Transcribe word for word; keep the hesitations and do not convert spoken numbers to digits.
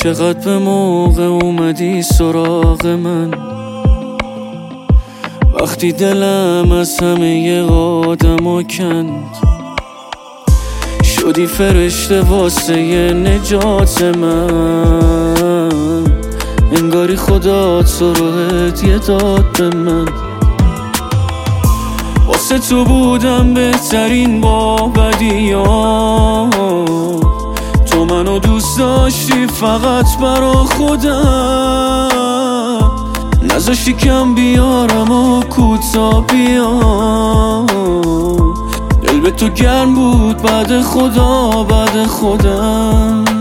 چقدر به موقع اومدی سراغ من، وقتی دلم از همه آدمو کند. شدی فرشته واسه نجات من، انگاری خدا تو رو هدیه داد به من. واسه تو بودم بهترین با بدیام، تو منو دوست داشتی فقط برا خودم، نذاشتی کم بیارم و کوتا بیام. دل به تو گرم بود بعد خدا بعد خودم.